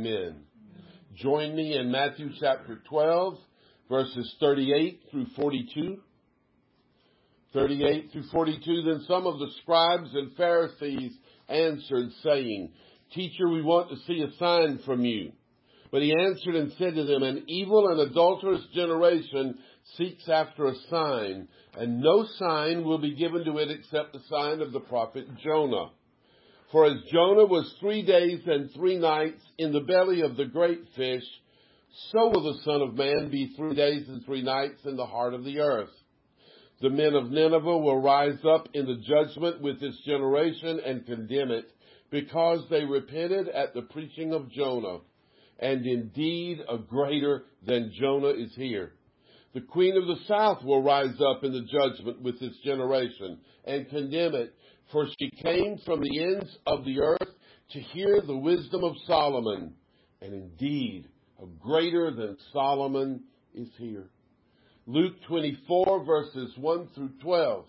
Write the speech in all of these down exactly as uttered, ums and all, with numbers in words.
Amen. Join me in Matthew chapter twelve, verses thirty-eight through forty-two. thirty-eight through forty-two. Then some of the scribes and Pharisees answered, saying, Teacher, we want to see a sign from you. But he answered and said to them, An evil and adulterous generation seeks after a sign, and no sign will be given to it except the sign of the prophet Jonah. For as Jonah was three days and three nights in the belly of the great fish, so will the Son of Man be three days and three nights in the heart of the earth. The men of Nineveh will rise up in the judgment with this generation and condemn it, because they repented at the preaching of Jonah. And indeed, a greater than Jonah is here. The queen of the south will rise up in the judgment with this generation and condemn it, for she came from the ends of the earth to hear the wisdom of Solomon. And indeed, a greater than Solomon is here. Luke twenty-four, verses one through twelve.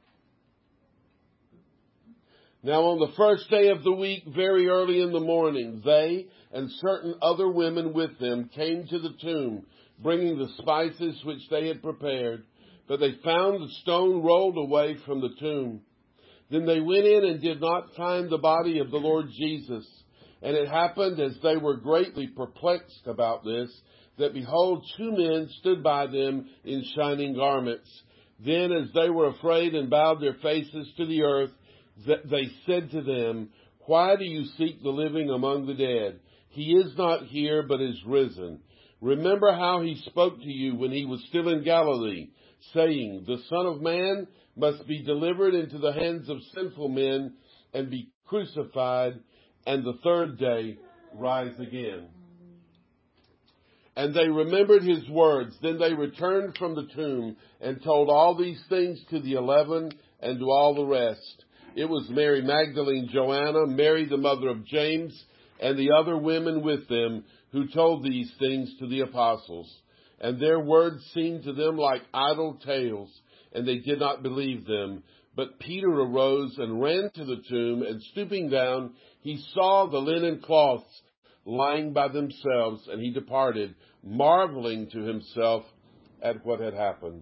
Now on the first day of the week, very early in the morning, they and certain other women with them came to the tomb, bringing the spices which they had prepared. But they found the stone rolled away from the tomb. Then they went in and did not find the body of the Lord Jesus. And it happened, as they were greatly perplexed about this, that behold, two men stood by them in shining garments. Then as they were afraid and bowed their faces to the earth, they said to them, Why do you seek the living among the dead? He is not here, but is risen. Remember how he spoke to you when he was still in Galilee, saying, The Son of Man must be delivered into the hands of sinful men and be crucified, and the third day rise again. And they remembered his words. Then they returned from the tomb and told all these things to the eleven and to all the rest. It was Mary Magdalene, Joanna, Mary the mother of James, and the other women with them who told these things to the apostles. And their words seemed to them like idle tales, and they did not believe them. But Peter arose and ran to the tomb, and stooping down, he saw the linen cloths lying by themselves, and he departed, marveling to himself at what had happened.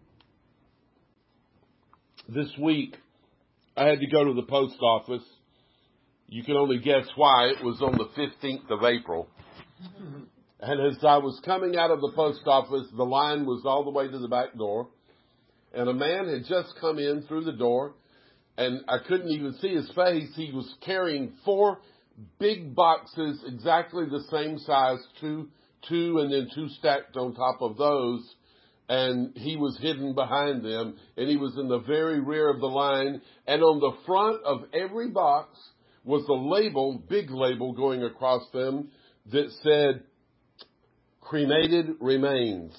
This week, I had to go to the post office. You can only guess why. It was on the fifteenth of April. And as I was coming out of the post office, the line was all the way to the back door. And a man had just come in through the door, and I couldn't even see his face. He was carrying four big boxes, exactly the same size, two, two, and then two stacked on top of those. And he was hidden behind them, and he was in the very rear of the line. And on the front of every box was a label, big label going across them that said, Cremated Remains.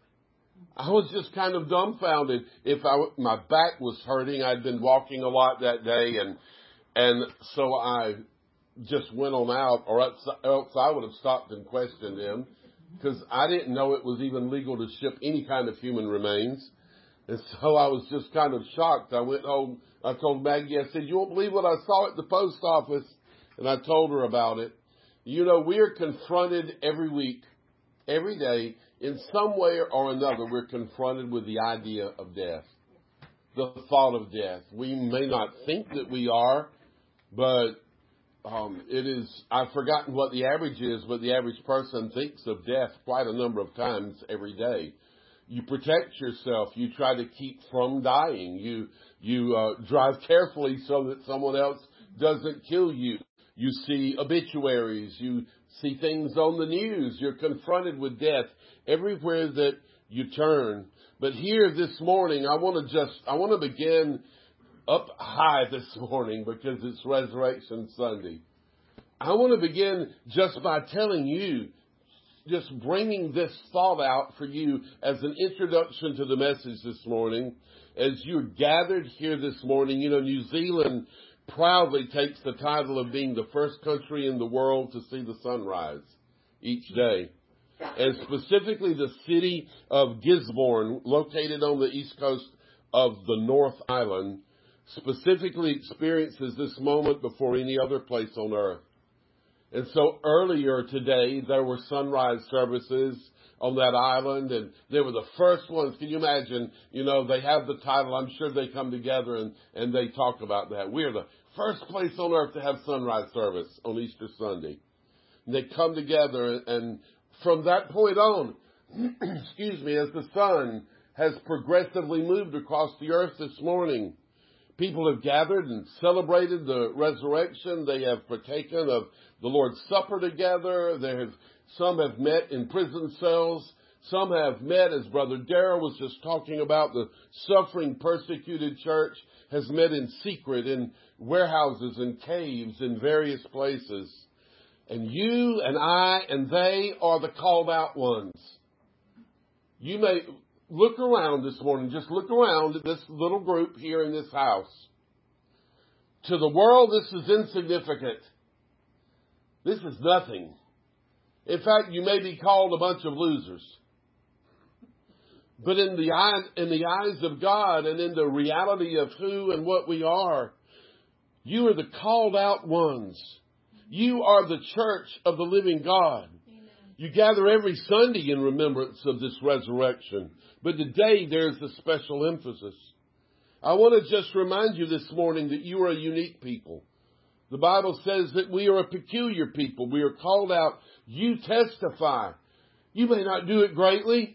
I was just kind of dumbfounded. If I, my back was hurting, I'd been walking a lot that day, and and so I just went on out, or else, else I would have stopped and questioned him, because I didn't know it was even legal to ship any kind of human remains. And so I was just kind of shocked. I went home. I told Maggie, I said, you won't believe what I saw at the post office. And I told her about it. You know, we are confronted every week, every day, in some way or another, we're confronted with the idea of death, the thought of death. We may not think that we are, but um, it is, I've forgotten what the average is, but the average person thinks of death quite a number of times every day. You protect yourself. You try to keep from dying. You you uh, drive carefully so that someone else doesn't kill you. You see obituaries. You see things on the news. You're confronted with death everywhere that you turn. But here this morning, I want to just, I want to begin up high this morning because it's Resurrection Sunday. I want to begin just by telling you, just bringing this thought out for you as an introduction to the message this morning. As you're gathered here this morning, you know, New Zealand proudly takes the title of being the first country in the world to see the sunrise each day. And specifically the city of Gisborne, located on the east coast of the North Island, specifically experiences this moment before any other place on earth. And so earlier today, there were sunrise services on that island, and they were the first ones. Can you imagine? You know, they have the title. I'm sure they come together and, and they talk about that. We are the first place on earth to have sunrise service on Easter Sunday. And they come together, and from that point on, excuse me, as the sun has progressively moved across the earth this morning, people have gathered and celebrated the resurrection. They have partaken of the Lord's Supper together. They have Some have met in prison cells. Some have met, as Brother Darrell was just talking about, the suffering, persecuted church has met in secret in warehouses and caves in various places. And you and I and they are the called out ones. You may look around this morning, just look around at this little group here in this house. To the world, this is insignificant. This is nothing. In fact, you may be called a bunch of losers. But in the eye, in the eyes of God and in the reality of who and what we are, you are the called out ones. You are the church of the living God. Amen. You gather every Sunday in remembrance of this resurrection. But today there's a special emphasis. I want to just remind you this morning that you are a unique people. The Bible says that we are a peculiar people. We are called out. You testify. You may not do it greatly,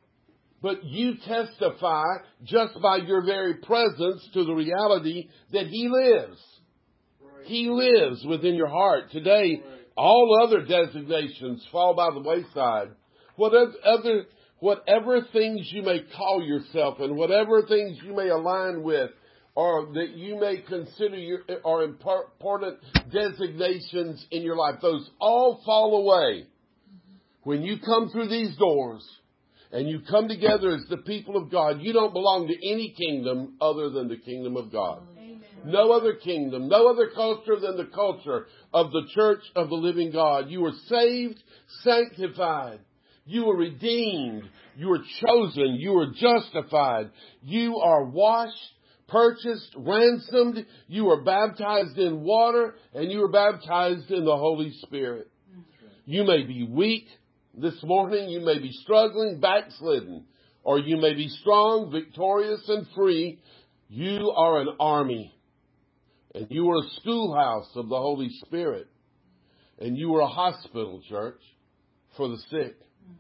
but you testify just by your very presence to the reality that He lives. Right. He lives within your heart. Today, right. All other designations fall by the wayside. Whatever, other, whatever things you may call yourself and whatever things you may align with, or that you may consider your, are important designations in your life, those all fall away when you come through these doors and you come together as the people of God. You don't belong to any kingdom other than the kingdom of God. Amen. No other kingdom, no other culture than the culture of the church of the living God. You are saved, sanctified. You are redeemed. You are chosen. You are justified. You are washed, purchased, ransomed. You are baptized in water, and you are baptized in the Holy Spirit. You may be weak this morning. You may be struggling, backslidden, or you may be strong, victorious, and free. You are an army, and you are a schoolhouse of the Holy Spirit, and you are a hospital, church, for the sick.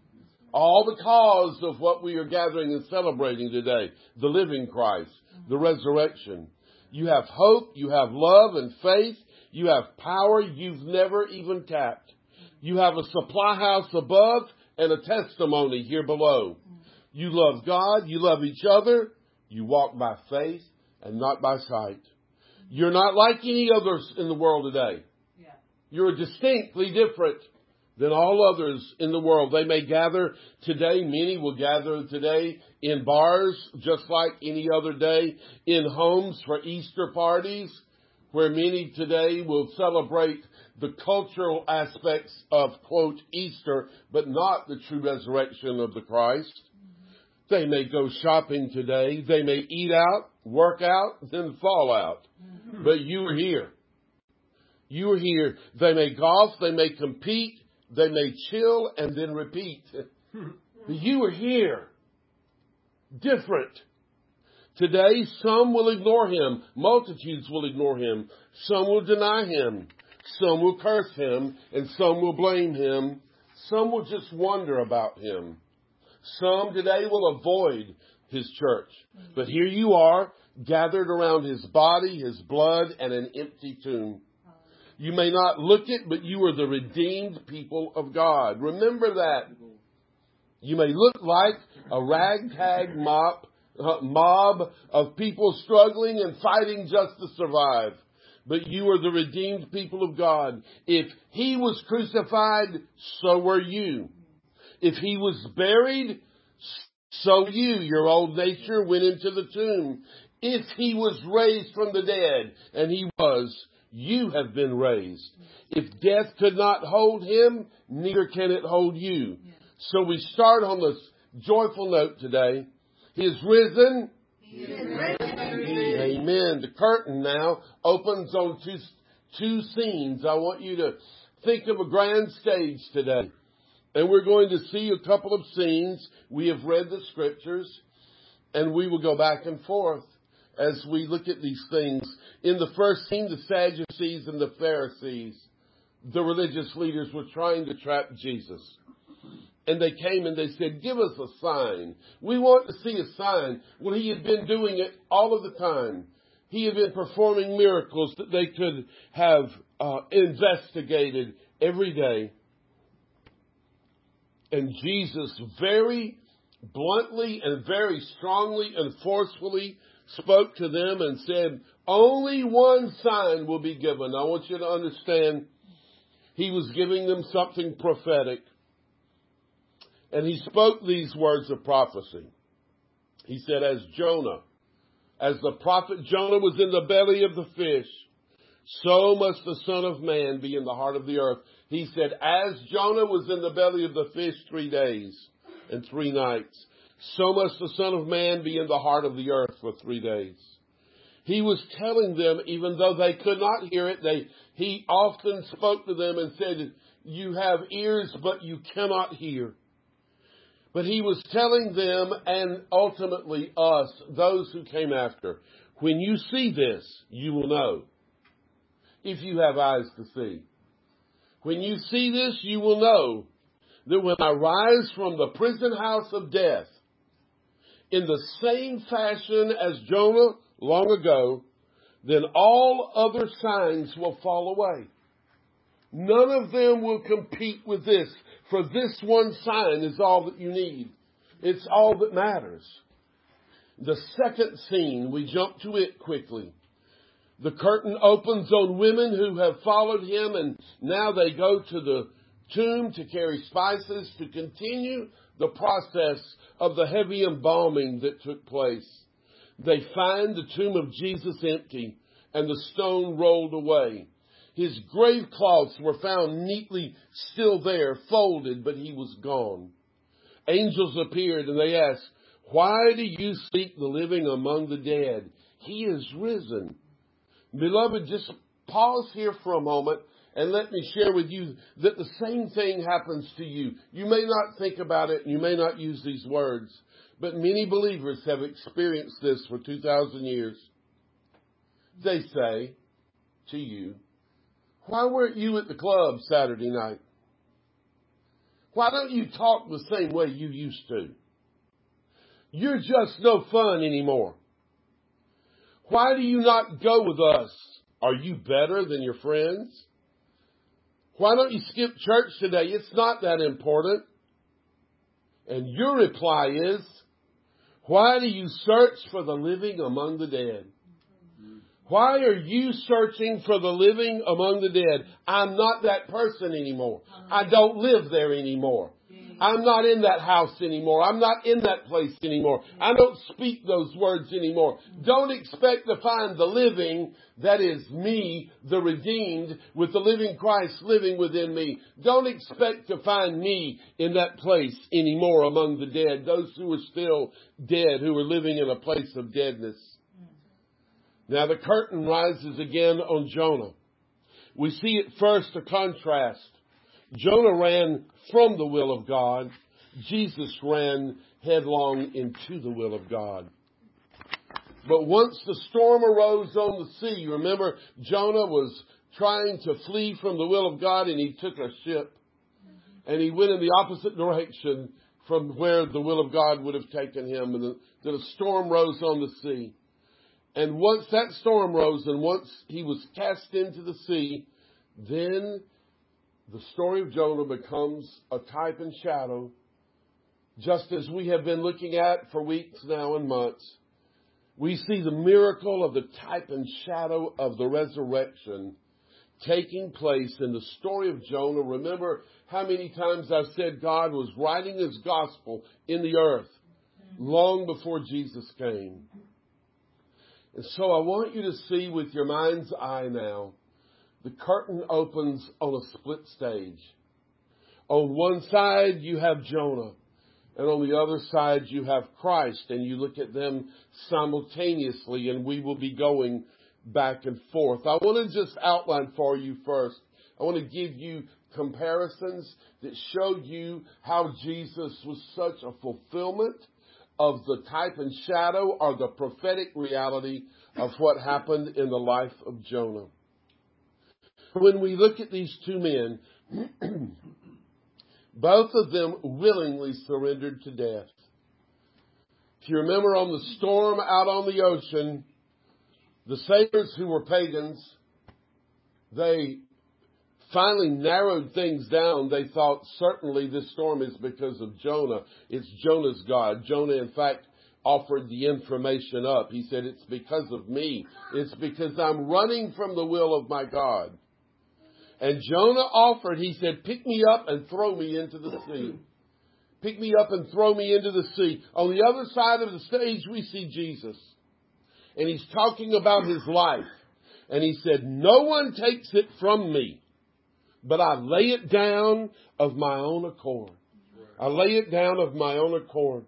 All because of what we are gathering and celebrating today, the living Christ, the resurrection. You have hope, you have love and faith, you have power you've never even tapped. You have a supply house above and a testimony here below. You love God, you love each other, you walk by faith and not by sight. You're not like any others in the world today. You're distinctly different than all others in the world. They may gather today. Many will gather today in bars, just like any other day, in homes for Easter parties, where many today will celebrate the cultural aspects of, quote, Easter, but not the true resurrection of the Christ. They may go shopping today. They may eat out, work out, then fall out. But you are here. You are here. They may golf. They may compete. They may chill and then repeat. You are here. Different. Today, some will ignore Him. Multitudes will ignore Him. Some will deny Him. Some will curse Him. And some will blame Him. Some will just wonder about Him. Some today will avoid His church. But here you are, gathered around His body, His blood, and an empty tomb. You may not look it, but you are the redeemed people of God. Remember that. You may look like a ragtag mob, uh, mob of people struggling and fighting just to survive. But you are the redeemed people of God. If He was crucified, so were you. If He was buried, so you, your old nature, went into the tomb. If He was raised from the dead, and He was, you have been raised. If death could not hold Him, neither can it hold you. So we start on this joyful note today. He is risen. He is risen. Amen. The curtain now opens on two, two scenes. I want you to think of a grand stage today. And we're going to see a couple of scenes. We have read the scriptures, and we will go back and forth as we look at these things. In the first scene, the Sadducees and the Pharisees, the religious leaders, were trying to trap Jesus. And they came and they said, give us a sign. We want to see a sign. Well, he had been doing it all of the time. He had been performing miracles that they could have uh, investigated every day. And Jesus very bluntly and very strongly and forcefully spoke to them and said, only one sign will be given. I want you to understand, he was giving them something prophetic. And he spoke these words of prophecy. He said, as Jonah, as the prophet Jonah was in the belly of the fish, so must the Son of Man be in the heart of the earth. He said, as Jonah was in the belly of the fish three days and three nights, so must the Son of Man be in the heart of the earth for three days. He was telling them, even though they could not hear it, they, he often spoke to them and said, you have ears, but you cannot hear. But he was telling them, and ultimately us, those who came after, when you see this, you will know. If you have eyes to see. When you see this, you will know that when I rise from the prison house of death, in the same fashion as Jonah long ago, then all other signs will fall away. None of them will compete with this, for this one sign is all that you need. It's all that matters. The second scene, we jump to it quickly. The curtain opens on women who have followed him, and now they go to the tomb to carry spices to continue the process of the heavy embalming that took place. They find the tomb of Jesus empty and the stone rolled away. His grave cloths were found neatly still there, folded, but he was gone. Angels appeared and they asked, why do you seek the living among the dead? He is risen. Beloved, just pause here for a moment and let me share with you that the same thing happens to you. You may not think about it and you may not use these words, but many believers have experienced this for two thousand years. They say to you, why weren't you at the club Saturday night? Why don't you talk the same way you used to? You're just no fun anymore. Why do you not go with us? Are you better than your friends? Why don't you skip church today? It's not that important. And your reply is, why do you search for the living among the dead? Why are you searching for the living among the dead? I'm not that person anymore. I don't live there anymore. I'm not in that house anymore. I'm not in that place anymore. I don't speak those words anymore. Don't expect to find the living, that is me, the redeemed, with the living Christ living within me. Don't expect to find me in that place anymore among the dead, those who are still dead, who are living in a place of deadness. Now the curtain rises again on Jonah. We see at first a contrast. Jonah ran from the will of God. Jesus ran headlong into the will of God. But once the storm arose on the sea, you remember Jonah was trying to flee from the will of God, and he took a ship and he went in the opposite direction from where the will of God would have taken him. And the, the storm rose on the sea. And once that storm rose and once he was cast into the sea, then the story of Jonah becomes a type and shadow, just as we have been looking at for weeks now and months. We see the miracle of the type and shadow of the resurrection taking place in the story of Jonah. Remember how many times I've said God was writing his gospel in the earth long before Jesus came. And so I want you to see with your mind's eye now, the curtain opens on a split stage. On one side, you have Jonah. And on the other side, you have Christ. And you look at them simultaneously, and we will be going back and forth. I want to just outline for you first I want to give you comparisons that show you how Jesus was such a fulfillment of the type and shadow or the prophetic reality of what happened in the life of Jonah. When we look at these two men, both of them willingly surrendered to death. If you remember on the storm out on the ocean, the sailors who were pagans, they finally narrowed things down. They thought, certainly this storm is because of Jonah. It's Jonah's God. Jonah, in fact, offered the information up. He said, it's because of me. It's because I'm running from the will of my God. And Jonah offered, he said, pick me up and throw me into the sea. Pick me up and throw me into the sea. On the other side of the stage, we see Jesus. And he's talking about his life. And he said, no one takes it from me, but I lay it down of my own accord. I lay it down of my own accord.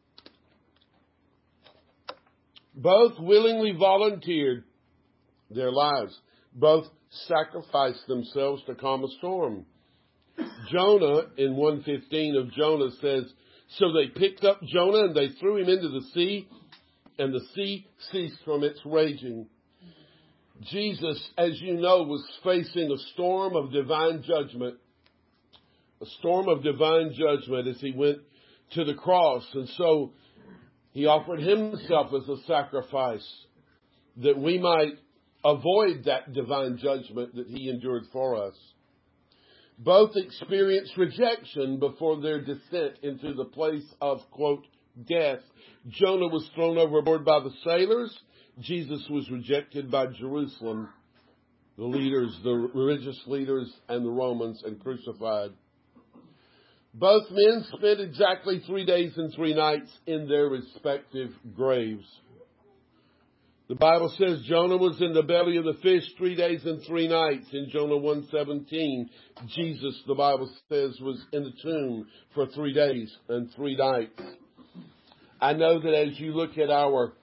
Both willingly volunteered their lives. Both sacrificed themselves to calm a storm. Jonah, in one fifteen of Jonah, says, so they picked up Jonah and they threw him into the sea, and the sea ceased from its raging. Jesus, as you know, was facing a storm of divine judgment. A storm of divine judgment as he went to the cross. And so he offered himself as a sacrifice that we might avoid that divine judgment that he endured for us. Both experienced rejection before their descent into the place of, quote, death. Jonah was thrown overboard by the sailors. Jesus was rejected by Jerusalem, the leaders, the religious leaders, and the Romans, and crucified. Both men spent exactly three days and three nights in their respective graves. The Bible says Jonah was in the belly of the fish three days and three nights. In Jonah one seventeen, Jesus, the Bible says, was in the tomb for three days and three nights. I know that as you look at our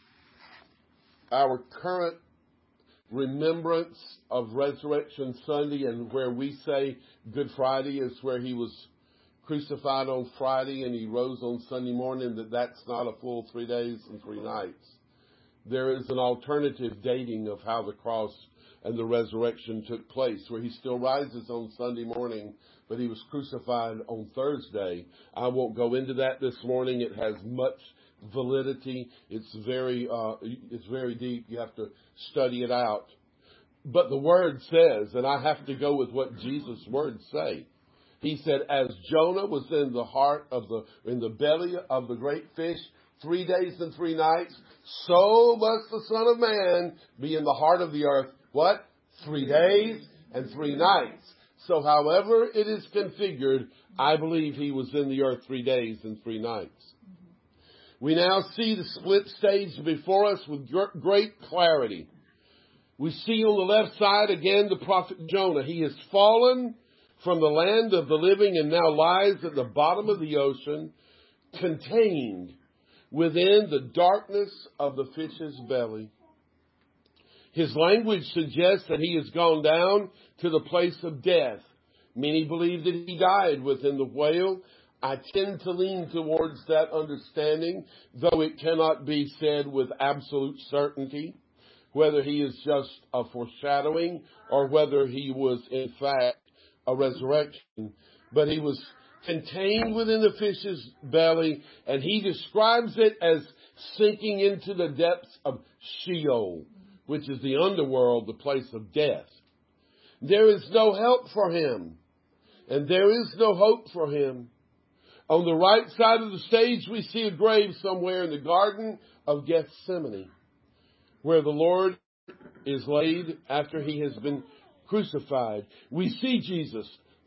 our current remembrance of Resurrection Sunday, and where we say Good Friday is where he was crucified on Friday and he rose on Sunday morning, that that's not a full three days and three nights. There is an alternative dating of how the cross and the resurrection took place, where he still rises on Sunday morning, but he was crucified on Thursday. I won't go into that this morning. It has much validity. It's very, uh, it's very deep. You have to study it out. But the Word says, and I have to go with what Jesus' words say. He said, as Jonah was in the heart of the, in the belly of the great fish, three days and three nights, so must the Son of Man be in the heart of the earth. What? Three days and three nights. So however it is configured, I believe he was in the earth three days and three nights. We now see the split stage before us with great clarity. We see on the left side again the prophet Jonah. He has fallen from the land of the living and now lies at the bottom of the ocean, contained within the darkness of the fish's belly. His language suggests that he has gone down to the place of death. Many believe that he died within the whale. I tend to lean towards that understanding, though it cannot be said with absolute certainty whether he is just a foreshadowing or whether he was in fact a resurrection. But he was contained within the fish's belly, and he describes it as sinking into the depths of Sheol, which is the underworld, the place of death. There is no help for him, and there is no hope for him. On the right side of the stage, we see a grave somewhere in the Garden of Gethsemane, where the Lord is laid after he has been crucified. We see Jesus.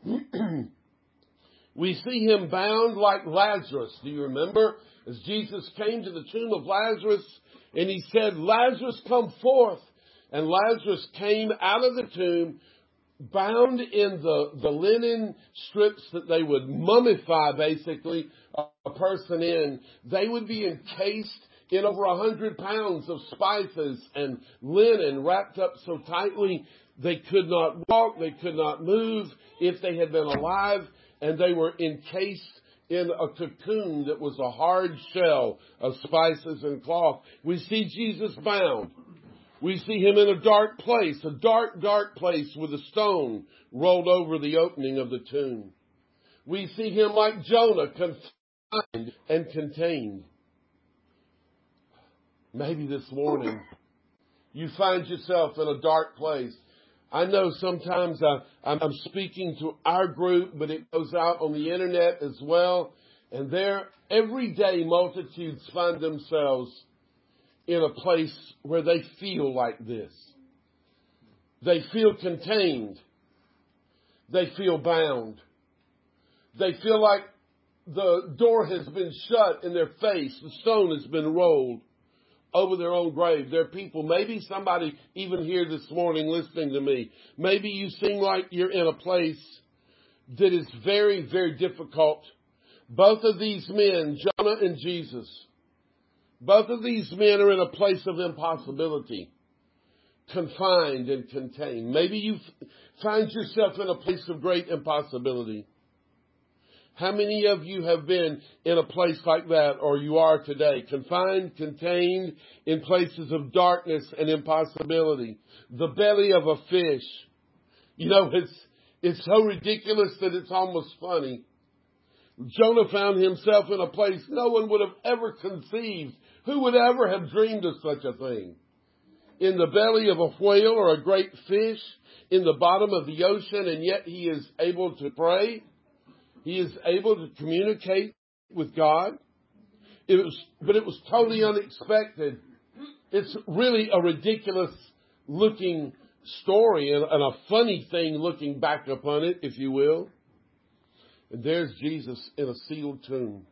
We see him bound like Lazarus. Do you remember? As Jesus came to the tomb of Lazarus and he said, Lazarus, come forth. And Lazarus came out of the tomb bound in the, the linen strips that they would mummify, basically, a, a person in. They would be encased in over a hundred pounds of spices and linen wrapped up so tightly They could not walk. They could not move if they had been alive. And they were encased in a cocoon that was a hard shell of spices and cloth. We see Jesus bound. We see him in a dark place, a dark, dark place with a stone rolled over the opening of the tomb. We see him like Jonah, confined and contained. Maybe this morning you find yourself in a dark place. I know sometimes I, I'm speaking to our group, but it goes out on the internet as well. And there, every day, multitudes find themselves in a place where they feel like this. They feel contained. They feel bound. They feel like the door has been shut in their face. The stone has been rolled over their own grave. There are people, maybe somebody even here this morning listening to me, maybe you seem like you're in a place that is very, very difficult. Both of these men, Jonah and Jesus, both of these men are in a place of impossibility, confined and contained. Maybe you f- find yourself in a place of great impossibility. How many of you have been in a place like that, or you are today, confined, contained in places of darkness and impossibility? The belly of a fish. You know, it's, it's so ridiculous that it's almost funny. Jonah found himself in a place no one would have ever conceived. Who would ever have dreamed of such a thing? In the belly of a whale or a great fish, in the bottom of the ocean, and yet he is able to pray. He is able to communicate with God. It was, but it was totally unexpected. It's really a ridiculous looking story and, and a funny thing looking back upon it, if you will. And there's Jesus in a sealed tomb.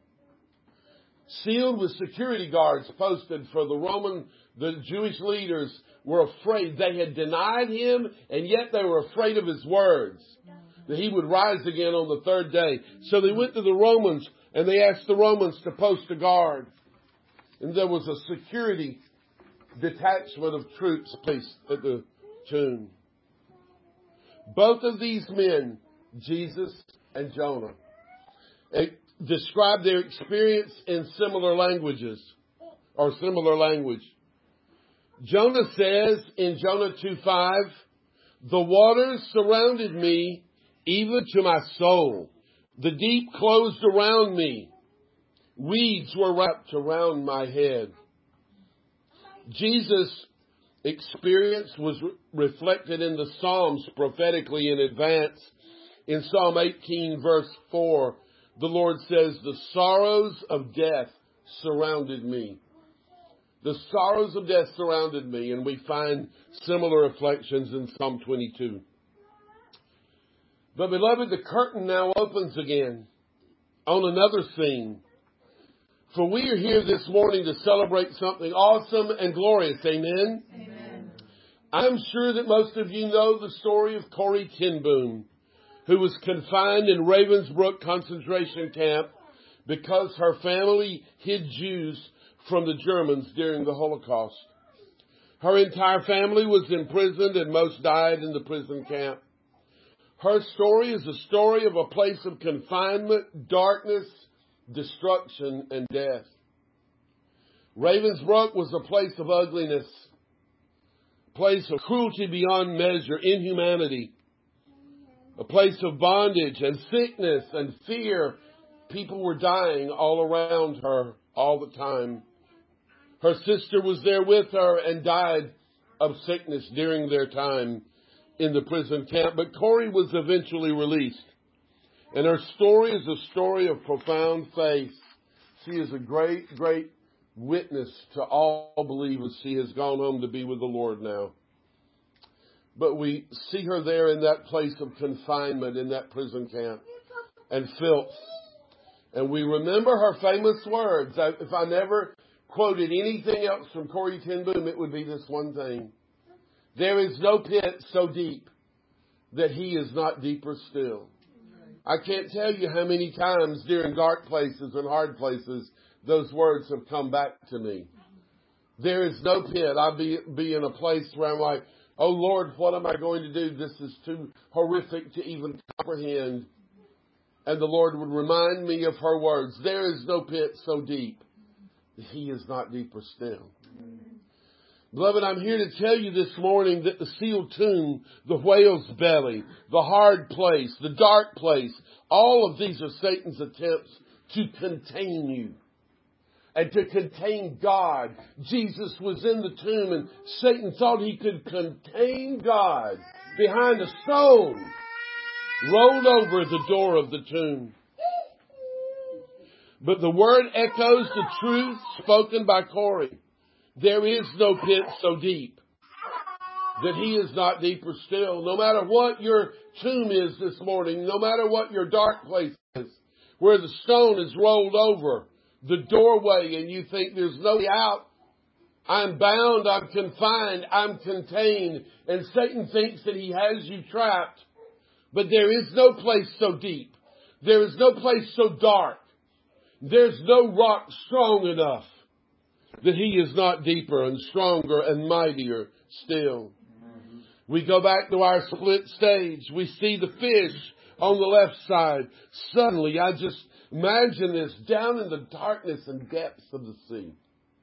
Sealed with security guards posted for the Roman, the Jewish leaders were afraid. They had denied him, and yet they were afraid of his words, that he would rise again on the third day. So they went to the Romans, and they asked the Romans to post a guard. And there was a security detachment of troops placed at the tomb. Both of these men, Jesus and Jonah, describe their experience in similar languages, or similar language. Jonah says in Jonah two five, "The waters surrounded me, even to my soul. The deep closed around me. Weeds were wrapped around my head." Jesus' experience was re- reflected in the Psalms prophetically in advance. In Psalm eighteen, verse four, the Lord says, "The sorrows of death surrounded me." The sorrows of death surrounded me, and we find similar reflections in Psalm twenty-two. But beloved, the curtain now opens again on another scene. For we are here this morning to celebrate something awesome and glorious. Amen? Amen. I'm sure that most of you know the story of Corrie ten Boom, who was confined in Ravensbrück concentration camp because her family hid Jews from the Germans during the Holocaust. Her entire family was imprisoned and most died in the prison camp. Her story is a story of a place of confinement, darkness, destruction, and death. Ravensbrück was a place of ugliness, a place of cruelty beyond measure, inhumanity, a place of bondage and sickness and fear. People were dying all around her all the time. Her sister was there with her and died of sickness during their time in the prison camp. But Corrie was eventually released. And her story is a story of profound faith. She is a great, great witness to all believers. She has gone home to be with the Lord now. But we see her there in that place of confinement, in that prison camp, and filth. And we remember her famous words. If I never quoted anything else from Corrie ten Boom, it would be this one thing: "There is no pit so deep that he is not deeper still." I can't tell you how many times during dark places and hard places those words have come back to me. There is no pit. I'll be, be in a place where I'm like, Oh Lord, what am I going to do? This is too horrific to even comprehend. And the Lord would remind me of her words. There is no pit so deep that He is not deeper still. Beloved, I'm here to tell you this morning that the sealed tomb, the whale's belly, the hard place, the dark place, all of these are Satan's attempts to contain you and to contain God. Jesus was in the tomb and Satan thought he could contain God behind a stone rolled over the door of the tomb. But the word echoes the truth spoken by Corey. There is no pit so deep that He is not deeper still. No matter what your tomb is this morning, no matter what your dark place is, where the stone is rolled over the doorway and you think there's no way out, I'm bound, I'm confined, I'm contained, and Satan thinks that he has you trapped. But there is no place so deep. There is no place so dark. There's no rock strong enough that He is not deeper and stronger and mightier still. We go back to our split stage. We see the fish on the left side. Suddenly, I just imagine this down in the darkness and depths of the sea.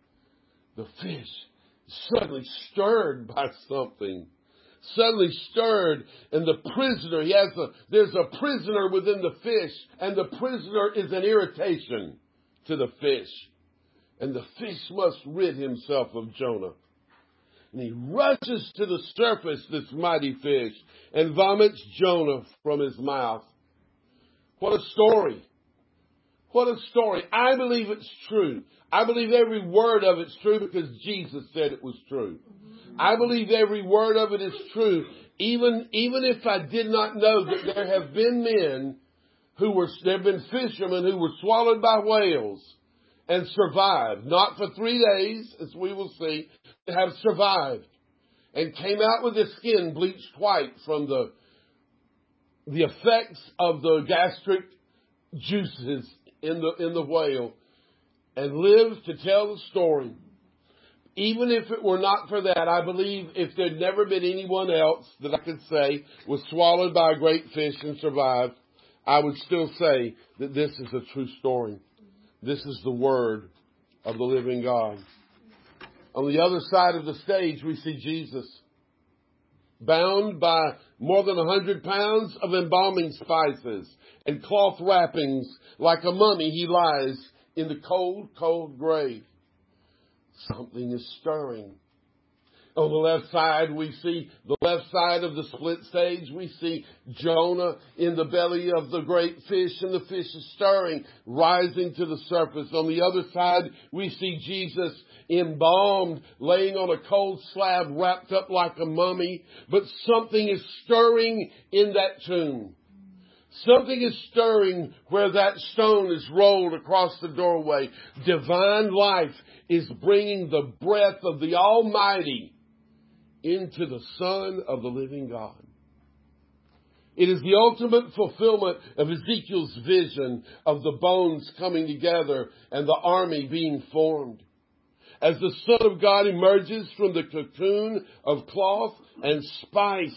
The fish suddenly stirred by something. Suddenly stirred, and the prisoner, he has a, there's a prisoner within the fish, and the prisoner is an irritation to the fish. And the fish must rid himself of Jonah. And he rushes to the surface, this mighty fish, and vomits Jonah from his mouth. What a story. What a story. I believe it's true. I believe every word of it's true because Jesus said it was true. I believe every word of it is true, even, even if I did not know that there have been men who were, there have been fishermen who were swallowed by whales and survived, not for three days, as we will see, but have survived and came out with their skin bleached white from the, the effects of the gastric juices in the, in the whale and lived to tell the story. Even if it were not for that, I believe if there'd never been anyone else that I could say was swallowed by a great fish and survived, I would still say that this is a true story. This is the word of the living God. On the other side of the stage, we see Jesus, bound by more than a hundred pounds of embalming spices and cloth wrappings. Like a mummy, He lies in the cold, cold grave. Something is stirring. On the left side, we see the left side of the split stage. We see Jonah in the belly of the great fish, and the fish is stirring, rising to the surface. On the other side, we see Jesus embalmed, laying on a cold slab, wrapped up like a mummy. But something is stirring in that tomb. Something is stirring where that stone is rolled across the doorway. Divine life is bringing the breath of the Almighty into the Son of the living God. It is the ultimate fulfillment of Ezekiel's vision of the bones coming together and the army being formed. As the Son of God emerges from the cocoon of cloth and spice,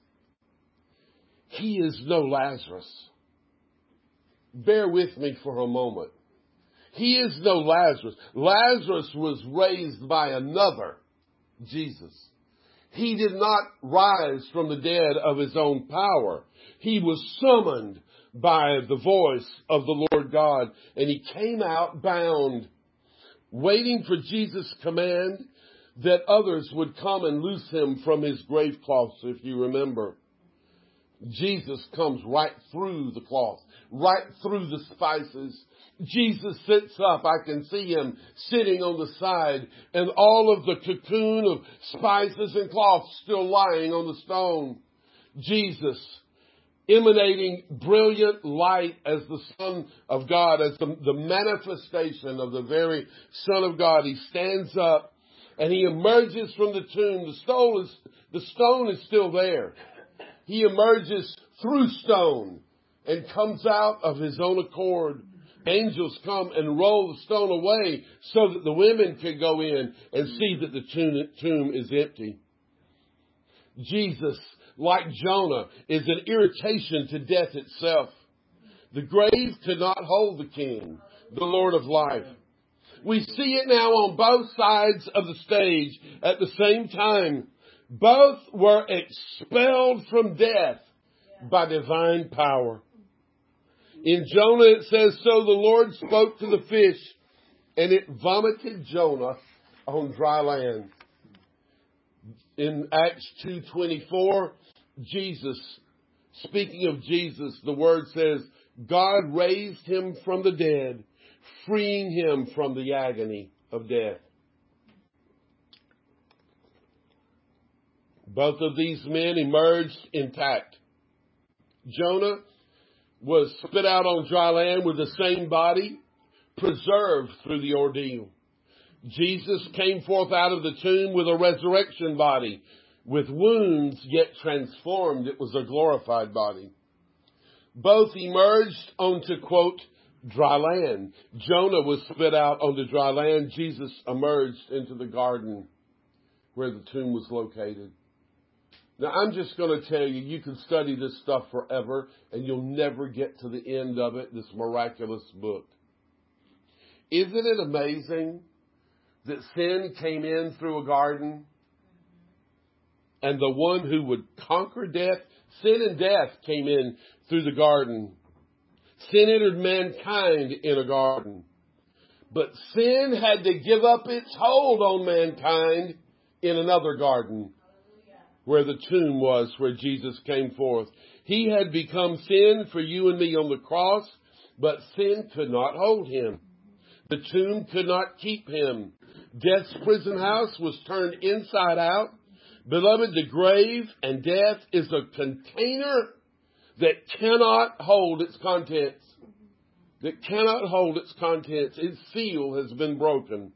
He is no Lazarus. Bear with me for a moment. He is no Lazarus. Lazarus was raised by another, Jesus. He did not rise from the dead of his own power. He was summoned by the voice of the Lord God, and he came out bound, waiting for Jesus' command that others would come and loose him from his grave cloths, if you remember. Jesus comes right through the cloth, right through the spices. Jesus sits up. I can see him sitting on the side, and all of the cocoon of spices and cloth still lying on the stone. Jesus, emanating brilliant light as the Son of God, as the, the manifestation of the very Son of God. He stands up and he emerges from the tomb. The stone is, the stone is still there. He emerges through stone and comes out of his own accord. Angels come and roll the stone away so that the women can go in and see that the tomb, tomb is empty. Jesus, like Jonah, is an irritation to death itself. The grave could not hold the King, the Lord of life. We see it now on both sides of the stage at the same time. Both were expelled from death by divine power. In Jonah it says, so the Lord spoke to the fish, and it vomited Jonah on dry land. In Acts two twenty-four, Jesus, speaking of Jesus, the word says, God raised him from the dead, freeing him from the agony of death. Both of these men emerged intact. Jonah was spit out on dry land with the same body, preserved through the ordeal. Jesus came forth out of the tomb with a resurrection body, with wounds yet transformed. It was a glorified body. Both emerged onto, quote, dry land. Jonah was spit out onto dry land. Jesus emerged into the garden where the tomb was located. Now, I'm just going to tell you, you can study this stuff forever, and you'll never get to the end of it, this miraculous book. Isn't it amazing that sin came in through a garden, and the one who would conquer death, sin and death came in through the garden. Sin entered mankind in a garden. But sin had to give up its hold on mankind in another garden, where the tomb was, where Jesus came forth. He had become sin for you and me on the cross, but sin could not hold him. The tomb could not keep him. Death's prison house was turned inside out. Beloved, the grave and death is a container that cannot hold its contents. That cannot hold its contents. Its seal has been broken.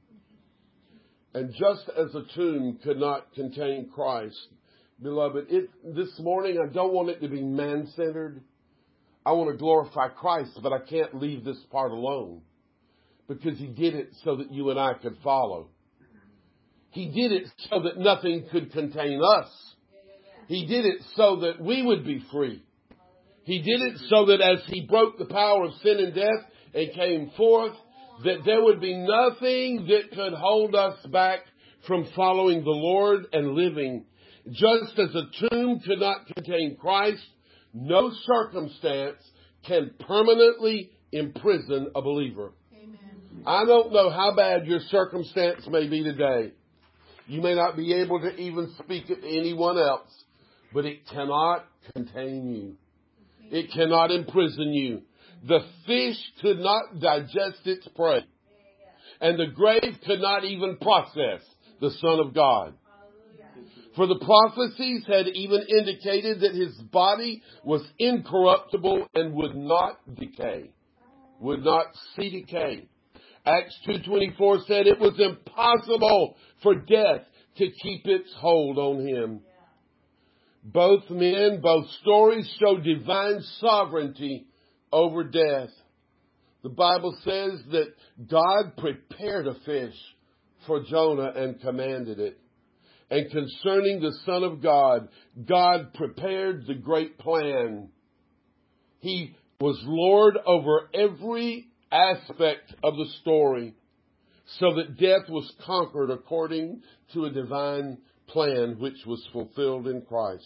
And just as a tomb could not contain Christ, beloved, it, this morning I don't want it to be man-centered. I want to glorify Christ, but I can't leave this part alone. Because he did it so that you and I could follow. He did it so that nothing could contain us. He did it so that we would be free. He did it so that as he broke the power of sin and death and came forth, that there would be nothing that could hold us back from following the Lord and living. Just as a tomb could not contain Christ, no circumstance can permanently imprison a believer. I don't know how bad your circumstance may be today. You may not be able to even speak it to anyone else, but it cannot contain you. It cannot imprison you. The fish could not digest its prey, and the grave could not even process the Son of God. For the prophecies had even indicated that his body was incorruptible and would not decay, would not see decay. Acts two twenty-four said it was impossible for death to keep its hold on him. Both men, both stories show divine sovereignty over death. The Bible says that God prepared a fish for Jonah and commanded it. And concerning the Son of God, God prepared the great plan. He was Lord over every aspect of the story, so that death was conquered according to a divine plan which was fulfilled in Christ.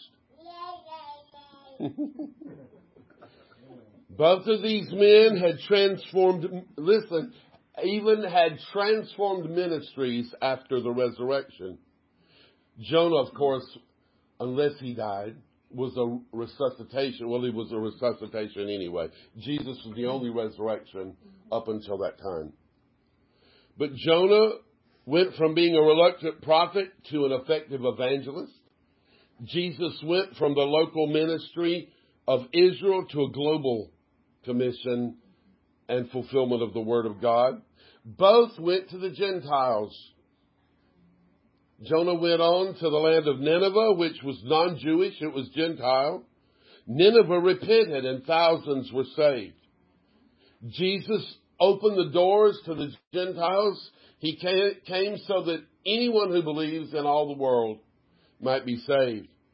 Both of these men had transformed, listen, even had transformed ministries after the resurrection. Jonah, of course, unless he died, was a resuscitation. Well, he was a resuscitation anyway. Jesus was the only resurrection up until that time. But Jonah went from being a reluctant prophet to an effective evangelist. Jesus went from the local ministry of Israel to a global commission and fulfillment of the Word of God. Both went to the Gentiles. Jonah went on to the land of Nineveh, which was non-Jewish. It was Gentile. Nineveh repented and thousands were saved. Jesus opened the doors to the Gentiles. He came so that anyone who believes in all the world might be saved.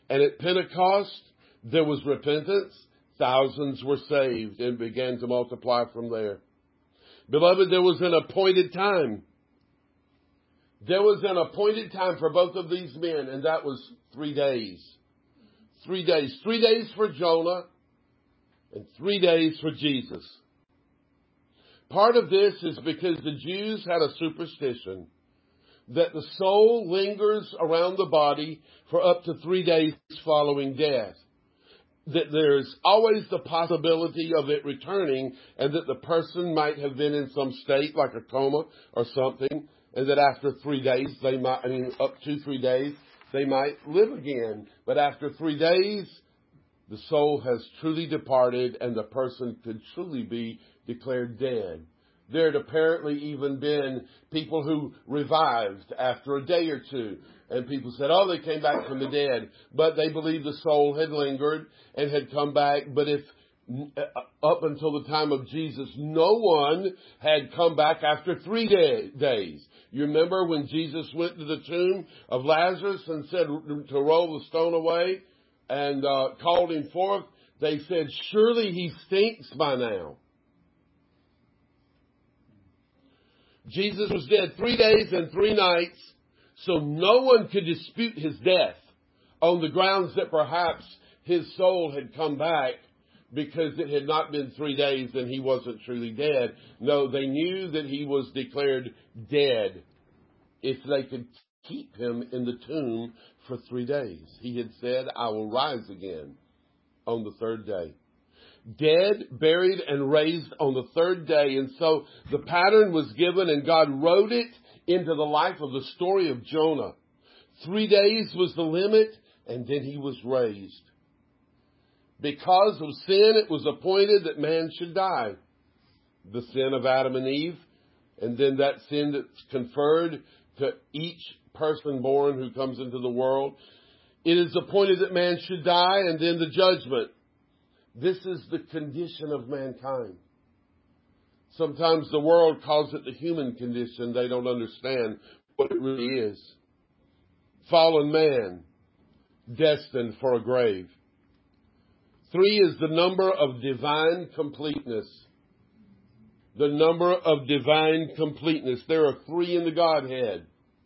And at Pentecost, there was repentance. Thousands were saved and began to multiply from there. Beloved, there was an appointed time. There was an appointed time for both of these men, and that was three days. Three days. Three days for Jonah and three days for Jesus. Part of this is because the Jews had a superstition that the soul lingers around the body for up to three days following death. That there's always the possibility of it returning, and that the person might have been in some state like a coma or something, and that after three days, they might, I mean, up to three days, they might live again. But after three days, the soul has truly departed and the person could truly be declared dead. There had apparently even been people who revived after a day or two. And people said, oh, they came back from the dead. But they believed the soul had lingered and had come back. But if up until the time of Jesus, no one had come back after three day, days. You remember when Jesus went to the tomb of Lazarus and said to roll the stone away and uh, called him forth? They said, surely he stinks by now. Jesus was dead three days and three nights, so no one could dispute his death on the grounds that perhaps his soul had come back because it had not been three days and he wasn't truly dead. No, they knew that he was declared dead if they could keep him in the tomb for three days. He had said, I will rise again on the third day. Dead, buried, and raised on the third day. And so the pattern was given and God wrote it into the life of the story of Jonah. Three days was the limit, and then he was raised. Because of sin, it was appointed that man should die. The sin of Adam and Eve, and then that sin that's conferred to each person born who comes into the world. It is appointed that man should die, and then the judgment. This is the condition of mankind. Sometimes the world calls it the human condition. They don't understand what it really is. Fallen man, destined for a grave. Three is the number of divine completeness. The number of divine completeness. There are three in the Godhead.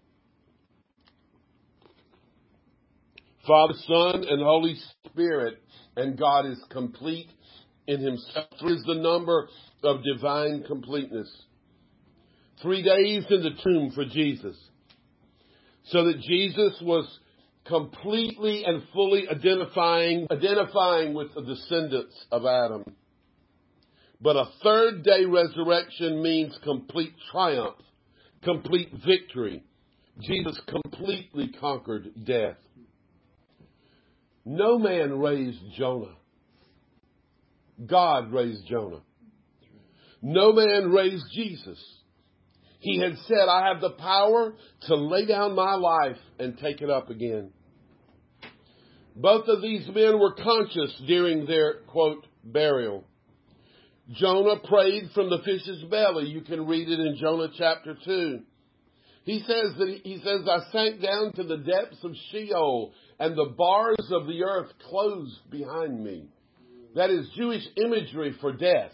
Father, Son, and Holy Spirit. And God is complete in himself. Three is the number of divine completeness. Three days in the tomb for Jesus. So that Jesus was completely and fully identifying, identifying with the descendants of Adam. But a third day resurrection means complete triumph, complete victory. Jesus completely conquered death. No man raised Jonah. God raised Jonah. No man raised Jesus. He had said, I have the power to lay down my life and take it up again. Both of these men were conscious during their, quote, burial. Jonah prayed from the fish's belly. You can read it in Jonah chapter two. He says that he says, I sank down to the depths of Sheol, and the bars of the earth closed behind me. That is Jewish imagery for death.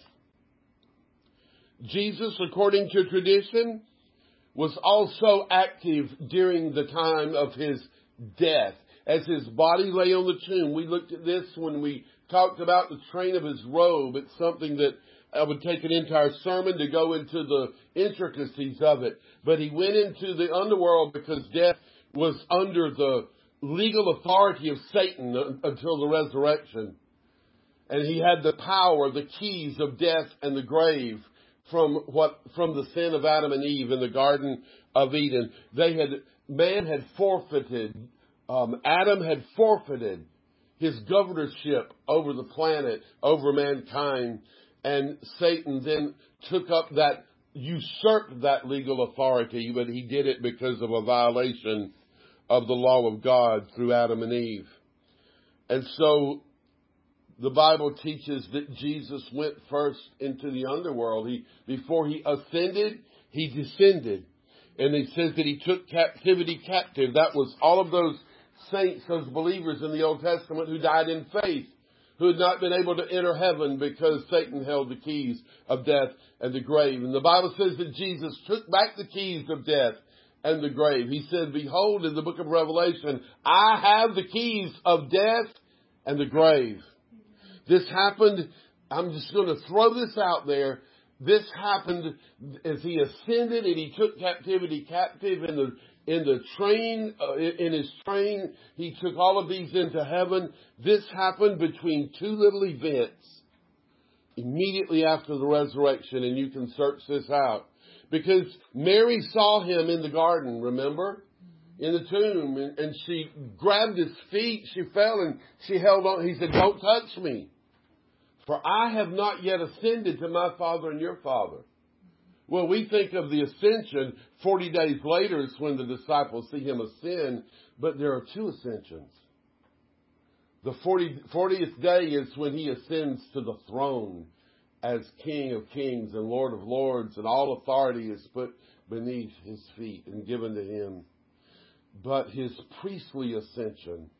Jesus, according to tradition, was also active during the time of his death. As his body lay on the tomb, we looked at this when we talked about the train of his robe. It's something that I would take an entire sermon to go into the intricacies of it. But he went into the underworld because death was under the legal authority of Satan until the resurrection. And he had the power, the keys of death and the grave from what, from the sin of Adam and Eve in the Garden of Eden. They had, man had forfeited, um, Adam had forfeited his governorship over the planet, over mankind. And Satan then took up that, usurped that legal authority, but he did it because of a violation of the law of God through Adam and Eve. And so the Bible teaches that Jesus went first into the underworld. He, before he ascended, he descended. And it says that he took captivity captive. That was all of those saints, those believers in the Old Testament who died in faith, who had not been able to enter heaven because Satan held the keys of death and the grave. And the Bible says that Jesus took back the keys of death and the grave. He said, behold, in the book of Revelation, I have the keys of death and the grave. This happened, I'm just going to throw this out there. This happened as he ascended and he took captivity captive in the in the train, uh, in his train. He took all of these into heaven. This happened between two little events immediately after the resurrection, and you can search this out. Because Mary saw him in the garden, remember? In the tomb, and, and she grabbed his feet, she fell and she held on. He said, don't touch me, for I have not yet ascended to my Father and your Father. Well, we think of the ascension, forty days later is when the disciples see him ascend, but there are two ascensions. The fortieth day is when he ascends to the throne as King of Kings and Lord of Lords, and all authority is put beneath his feet and given to him. But his priestly ascension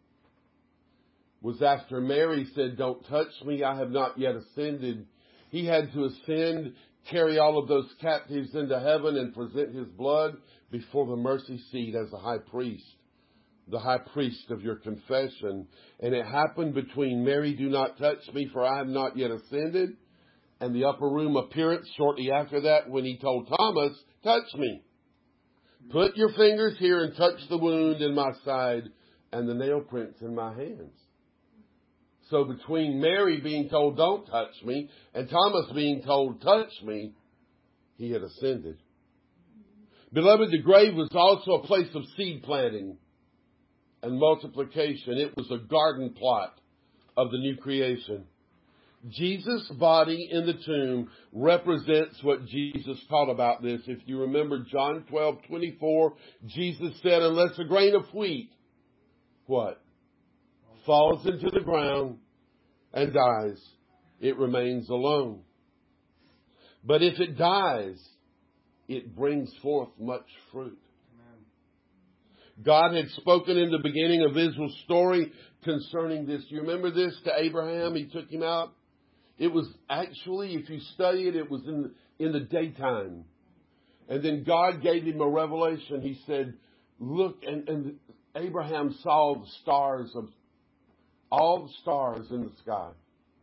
was after Mary said, don't touch me, I have not yet ascended. He had to ascend, carry all of those captives into heaven, and present his blood before the mercy seat as a high priest, the high priest of your confession. And it happened between Mary, do not touch me, for I have not yet ascended, and the upper room appearance shortly after that when he told Thomas, touch me. Put your fingers here and touch the wound in my side and the nail prints in my hands. So between Mary being told, don't touch me, and Thomas being told, touch me, he had ascended. Beloved, the grave was also a place of seed planting and multiplication. It was a garden plot of the new creation. Jesus' body in the tomb represents what Jesus taught about this. If you remember John twelve twenty-four, Jesus said, unless a grain of wheat, what? Falls into the ground and dies, it remains alone. But if it dies, it brings forth much fruit. Amen. God had spoken in the beginning of Israel's story concerning this. You remember this to Abraham? He took him out. It was actually, if you study it, it was in, in the daytime. And then God gave him a revelation. He said, look, and, and Abraham saw the stars of all the stars in the sky.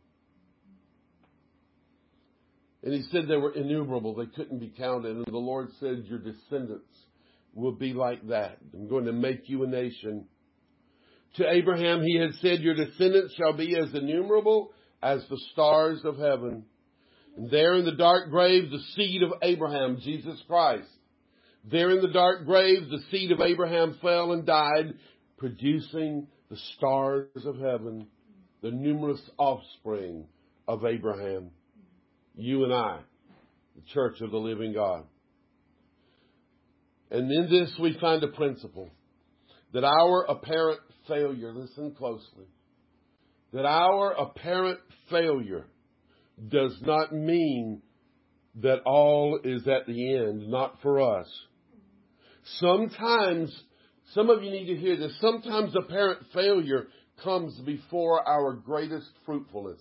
And he said they were innumerable. They couldn't be counted. And the Lord said, your descendants will be like that. I'm going to make you a nation. To Abraham, he had said, your descendants shall be as innumerable as the stars of heaven. And there in the dark grave, the seed of Abraham, Jesus Christ. There in the dark grave, the seed of Abraham fell and died, producing the stars of heaven, the numerous offspring of Abraham. You and I, the church of the living God. And in this we find a principle that our apparent failure, listen closely, that our apparent failure does not mean that all is at the end, not for us. Sometimes, some of you need to hear this, sometimes apparent failure comes before our greatest fruitfulness.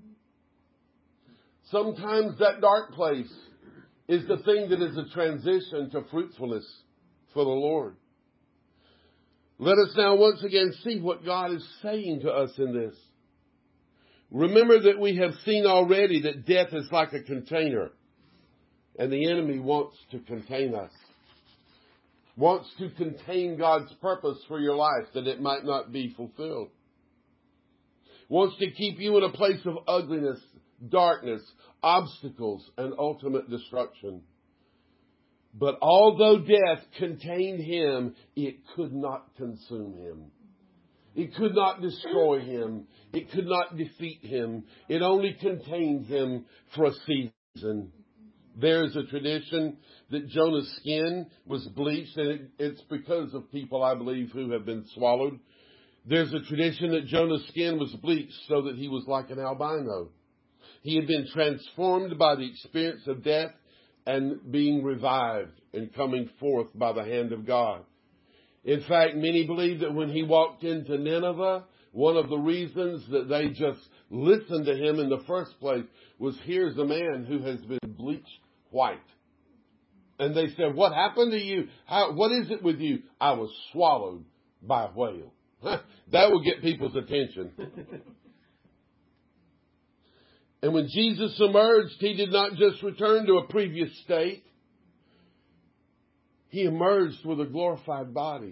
Sometimes that dark place is the thing that is a transition to fruitfulness for the Lord. Let us now once again see what God is saying to us in this. Remember that we have seen already that death is like a container, and the enemy wants to contain us. Wants to contain God's purpose for your life that it might not be fulfilled. Wants to keep you in a place of ugliness, darkness, obstacles, and ultimate destruction. But although death contained him, it could not consume him. It could not destroy him. It could not defeat him. It only contained him for a season. There's a tradition that Jonah's skin was bleached, and it, it's because of people, I believe, who have been swallowed. There's a tradition that Jonah's skin was bleached so that he was like an albino. He had been transformed by the experience of death and being revived and coming forth by the hand of God. In fact, many believe that when he walked into Nineveh, one of the reasons that they just listened to him in the first place was, here's a man who has been bleached white. And they said, what happened to you? How, what is it with you? I was swallowed by a whale. That will get people's attention. And when Jesus emerged, he did not just return to a previous state. He emerged with a glorified body.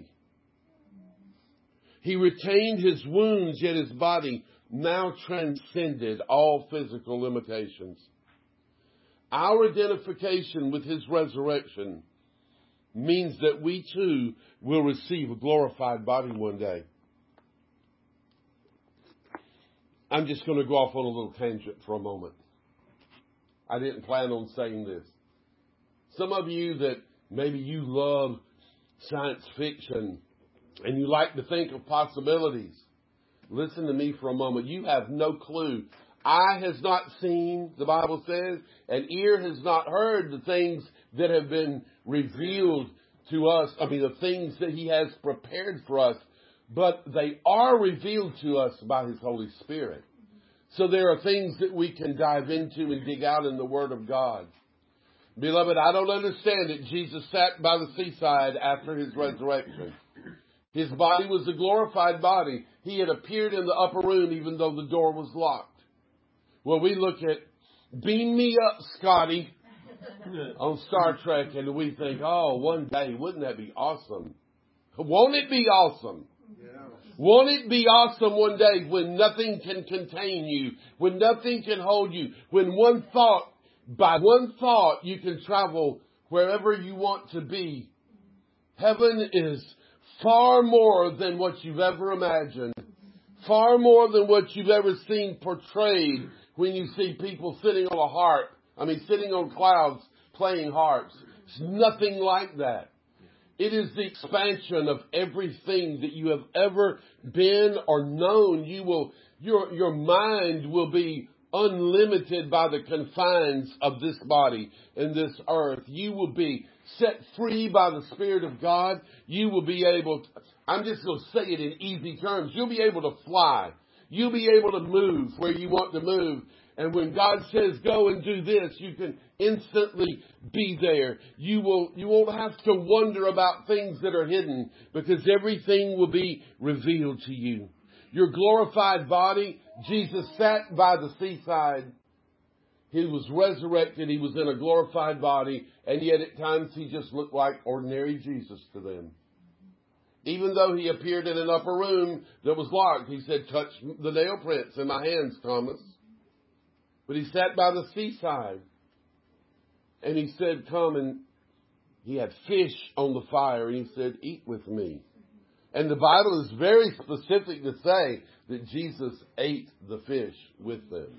He retained his wounds, yet his body now transcended all physical limitations. Our identification with his resurrection means that we too will receive a glorified body one day. I'm just going to go off on a little tangent for a moment. I didn't plan on saying this. Some of you that maybe you love science fiction and you like to think of possibilities, listen to me for a moment. You have no clue. Eye has not seen, the Bible says, and ear has not heard the things that have been revealed to us. I mean, the things that he has prepared for us. But they are revealed to us by his Holy Spirit. So there are things that we can dive into and dig out in the Word of God. Beloved, I don't understand it. Jesus sat by the seaside after his resurrection. His body was a glorified body. He had appeared in the upper room even though the door was locked. Well, we look at Beam Me Up, Scotty, on Star Trek, and we think, oh, one day, wouldn't that be awesome? Won't it be awesome? Won't it be awesome one day when nothing can contain you, when nothing can hold you, when one thought, by one thought, you can travel wherever you want to be. Heaven is far more than what you've ever imagined, far more than what you've ever seen portrayed when you see people sitting on a harp, I mean, sitting on clouds playing harps. It's nothing like that. It is the expansion of everything that you have ever been or known. You will, your, your mind will be unlimited by the confines of this body and this earth. You will be set free by the Spirit of God. You will be able to, I'm just going to say it in easy terms. You'll be able to fly. You'll be able to move where you want to move. And when God says, go and do this, you can instantly be there. You will, you won't have to wonder about things that are hidden because everything will be revealed to you. Your glorified body, Jesus sat by the seaside. He was resurrected. He was in a glorified body. And yet at times he just looked like ordinary Jesus to them. Even though he appeared in an upper room that was locked, he said, touch the nail prints in my hands, Thomas. But he sat by the seaside and he said, come, and he had fish on the fire and he said, eat with me. And the Bible is very specific to say that Jesus ate the fish with them.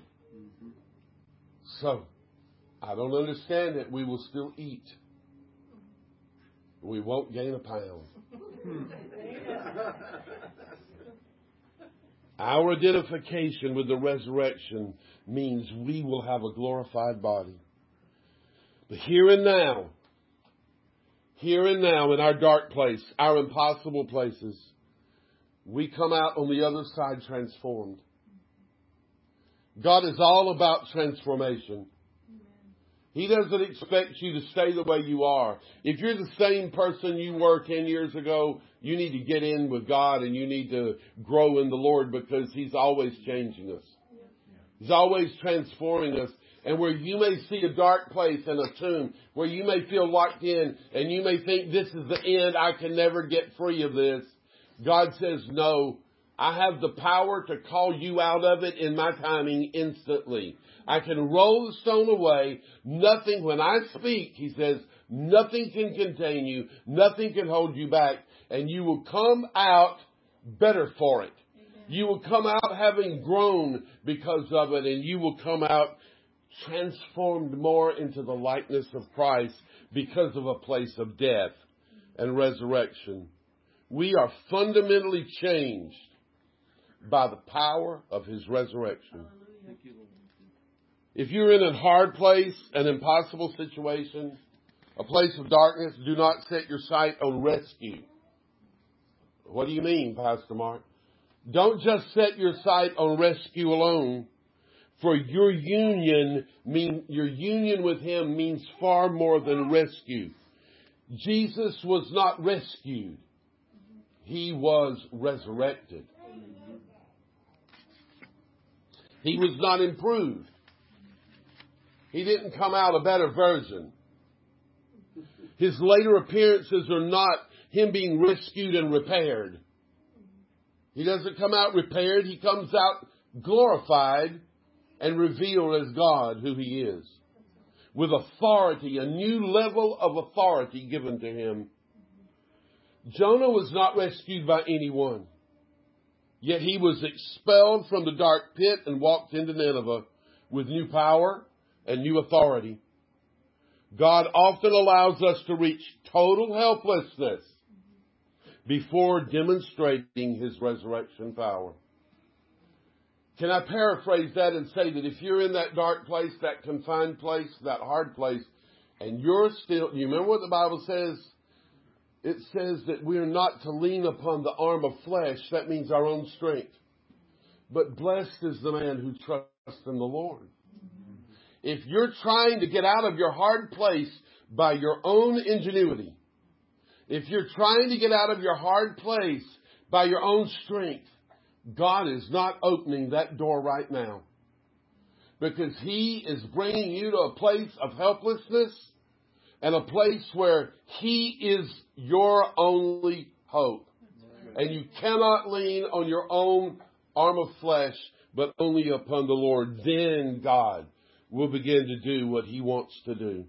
So, I don't understand it. We will still eat. We won't gain a pound. Our identification with the resurrection means we will have a glorified body. But here and now, here and now in our dark place, our impossible places, we come out on the other side transformed. God is all about transformation. He doesn't expect you to stay the way you are. If you're the same person you were ten years ago, you need to get in with God and you need to grow in the Lord because He's always changing us. He's always transforming us. And where you may see a dark place and a tomb, where you may feel locked in and you may think this is the end, I can never get free of this. God says, no, I have the power to call you out of it in my timing instantly. I can roll the stone away. Nothing, when I speak, He says, nothing can contain you. Nothing can hold you back. And you will come out better for it. Amen. You will come out having grown because of it. And you will come out transformed more into the likeness of Christ because of a place of death and resurrection. We are fundamentally changed by the power of His resurrection. If you're in a hard place, an impossible situation, a place of darkness, do not set your sight on rescue. What do you mean, Pastor Mark? Don't just set your sight on rescue alone, for your union mean your union with Him means far more than rescue. Jesus was not rescued. He was resurrected. He was not improved. He didn't come out a better version. His later appearances are not Him being rescued and repaired. He doesn't come out repaired. He comes out glorified and revealed as God, who He is. With authority, a new level of authority given to Him. Jonah was not rescued by anyone. Yet he was expelled from the dark pit and walked into Nineveh with new power and new authority. God often allows us to reach total helplessness before demonstrating His resurrection power. Can I paraphrase that and say that if you're in that dark place, that confined place, that hard place, and you're still, you remember what the Bible says? It says that we are not to lean upon the arm of flesh. That means our own strength. But blessed is the man who trusts in the Lord. If you're trying to get out of your hard place by your own ingenuity, if you're trying to get out of your hard place by your own strength, God is not opening that door right now. Because He is bringing you to a place of helplessness and a place where He is your only hope. And you cannot lean on your own arm of flesh, but only upon the Lord. Then God will begin to do what He wants to do.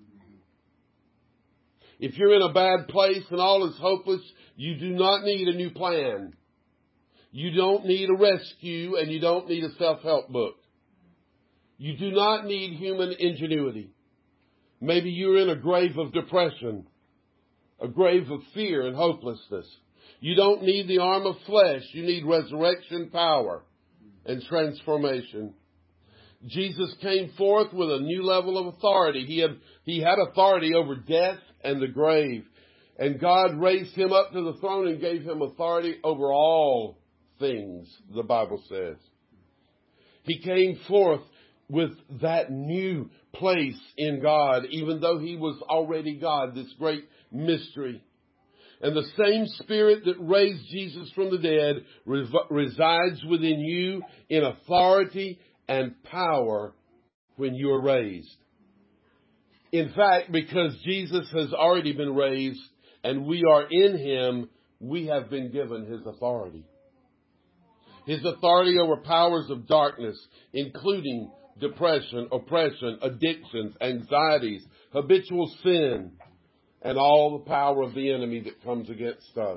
If you're in a bad place and all is hopeless, you do not need a new plan. You don't need a rescue, and you don't need a self-help book. You do not need human ingenuity. Maybe you're in a grave of depression, a grave of fear and hopelessness. You don't need the arm of flesh. You need resurrection power and transformation. Jesus came forth with a new level of authority. He had, he had authority over death and the grave. And God raised Him up to the throne and gave Him authority over all things, the Bible says. He came forth with that new place in God, even though He was already God, this great mystery. And the same Spirit that raised Jesus from the dead res- resides within you in authority and power when you are raised. In fact, because Jesus has already been raised and we are in Him, we have been given His authority. His authority over powers of darkness, including depression, oppression, addictions, anxieties, habitual sin, and all the power of the enemy that comes against us.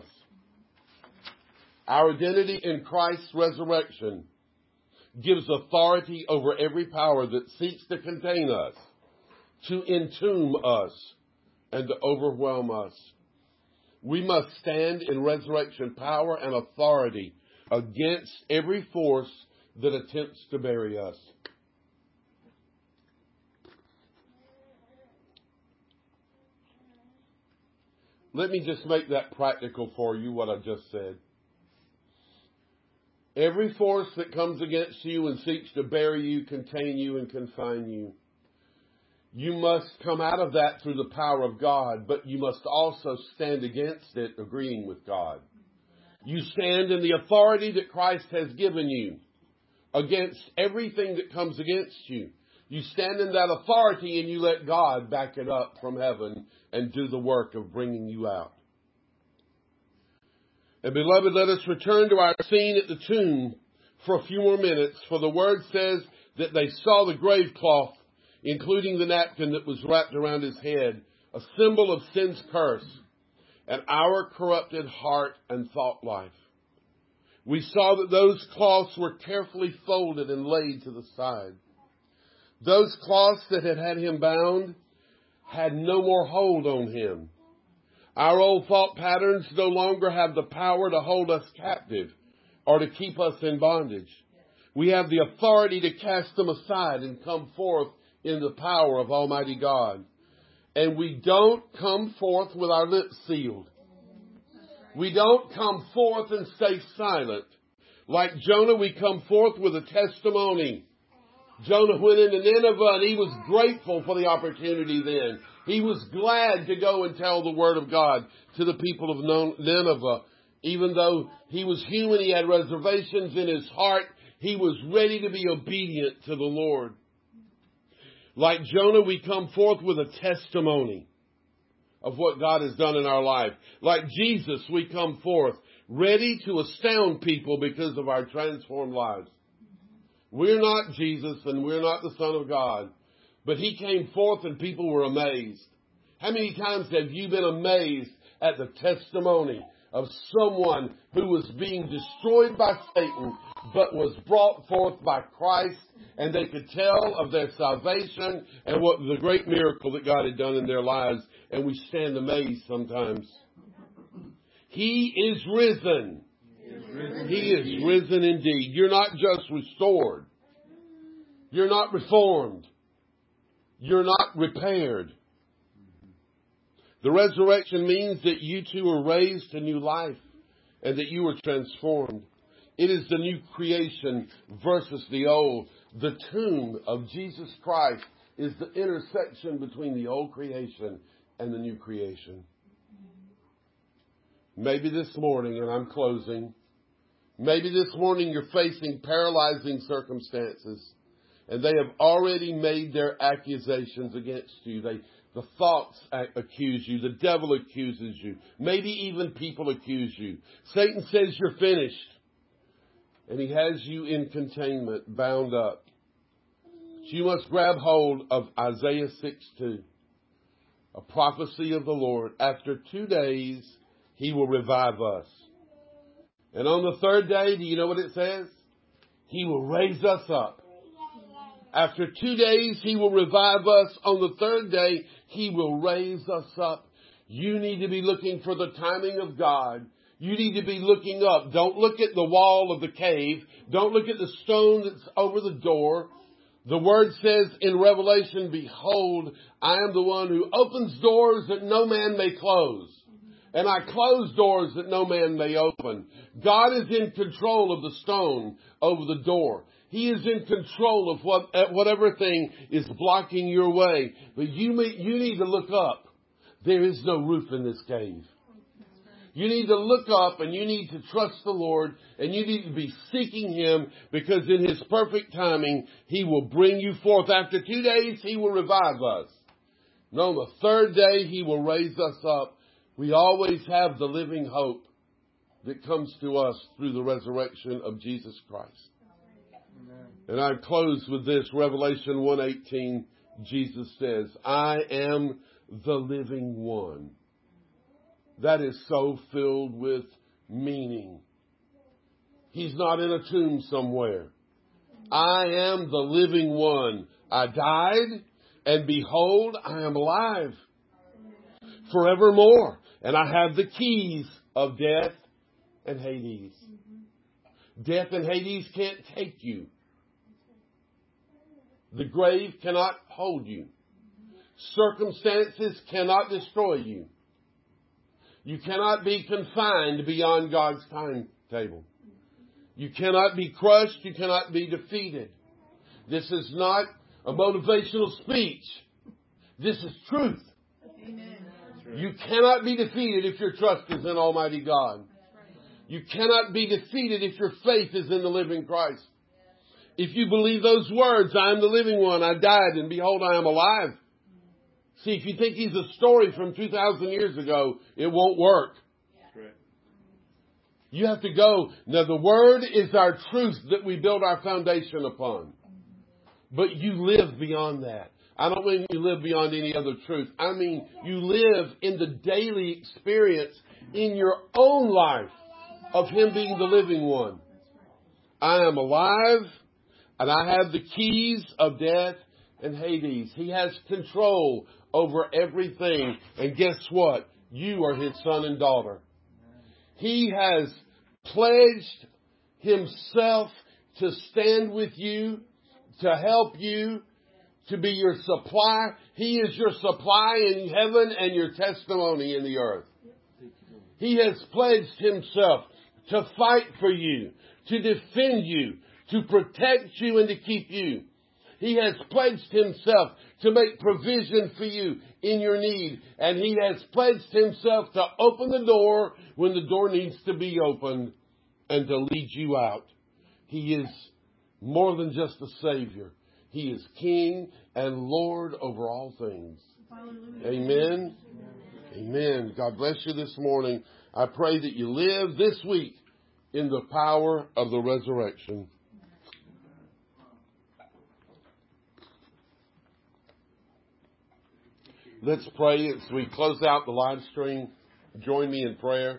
Our identity in Christ's resurrection gives authority over every power that seeks to contain us, to entomb us, and to overwhelm us. We must stand in resurrection power and authority against every force that attempts to bury us. Let me just make that practical for you, what I just said. Every force that comes against you and seeks to bury you, contain you, and confine you, you must come out of that through the power of God, but you must also stand against it, agreeing with God. You stand in the authority that Christ has given you against everything that comes against you. You stand in that authority and you let God back it up from heaven and do the work of bringing you out. And beloved, let us return to our scene at the tomb for a few more minutes, for the word says that they saw the grave cloth, including the napkin that was wrapped around his head, a symbol of sin's curse and our corrupted heart and thought life. We saw that those cloths were carefully folded and laid to the side. Those cloths that had had him bound had no more hold on him. Our old thought patterns no longer have the power to hold us captive or to keep us in bondage. We have the authority to cast them aside and come forth in the power of Almighty God. And we don't come forth with our lips sealed. We don't come forth and stay silent. Like Jonah, we come forth with a testimony. Jonah went into Nineveh and he was grateful for the opportunity then. He was glad to go and tell the word of God to the people of Nineveh. Even though he was human, he had reservations in his heart. He was ready to be obedient to the Lord. Like Jonah, we come forth with a testimony of what God has done in our life. Like Jesus, we come forth ready to astound people because of our transformed lives. We're not Jesus and we're not the Son of God, but he came forth and people were amazed. How many times have you been amazed at the testimony of someone who was being destroyed by Satan, but was brought forth by Christ, and they could tell of their salvation and what the great miracle that God had done in their lives, and we stand amazed sometimes. He is risen. He is risen indeed. You're not just restored. You're not reformed. You're not repaired. The resurrection means that you too are raised to new life and that you are transformed. It is the new creation versus the old. The tomb of Jesus Christ is the intersection between the old creation and the new creation. Maybe this morning, and I'm closing, maybe this morning you're facing paralyzing circumstances and they have already made their accusations against you. They The thoughts accuse you. The devil accuses you. Maybe even people accuse you. Satan says you're finished. And he has you in containment, bound up. So you must grab hold of Isaiah six two. A prophecy of the Lord. After two days, he will revive us. And on the third day, do you know what it says? He will raise us up. After two days, he will revive us. On the third day, he will raise us up. You need to be looking for the timing of God. You need to be looking up. Don't look at the wall of the cave. Don't look at the stone that's over the door. The word says in Revelation, behold, I am the one who opens doors that no man may close. And I close doors that no man may open. God is in control of the stone over the door. He is in control of what, whatever thing is blocking your way. But you may, you need to look up. There is no roof in this cave. You need to look up and you need to trust the Lord and you need to be seeking him because in his perfect timing, he will bring you forth. After two days, he will revive us. And on the third day, he will raise us up. We always have the living hope that comes to us through the resurrection of Jesus Christ. Amen. And I close with this, Revelation one eighteen, Jesus says, I am the living one. That is so filled with meaning. He's not in a tomb somewhere. I am the living one. I died, and behold, I am alive forevermore. And I have the keys of death and Hades. Death and Hades can't take you. The grave cannot hold you. Circumstances cannot destroy you. You cannot be confined beyond God's timetable. You cannot be crushed. You cannot be defeated. This is not a motivational speech. This is truth. Amen. You cannot be defeated if your trust is in Almighty God. You cannot be defeated if your faith is in the living Christ. If you believe those words, I am the living one, I died, and behold, I am alive. See, if you think he's a story from two thousand years ago, it won't work. Right. You have to go. Now, the Word is our truth that we build our foundation upon. But you live beyond that. I don't mean you live beyond any other truth. I mean you live in the daily experience in your own life of him being the living one. I am alive, and I have the keys of death and Hades. He has control over everything. And guess what? You are his son and daughter. He has pledged himself to stand with you, to help you, to be your supply. He is your supply in heaven and your testimony in the earth. He has pledged himself to fight for you, to defend you, to protect you and to keep you. He has pledged himself to make provision for you in your need. And he has pledged himself to open the door when the door needs to be opened and to lead you out. He is more than just a Savior. He is King and Lord over all things. Amen. Amen. God bless you this morning. I pray that you live this week in the power of the resurrection. Let's pray as we close out the live stream. Join me in prayer.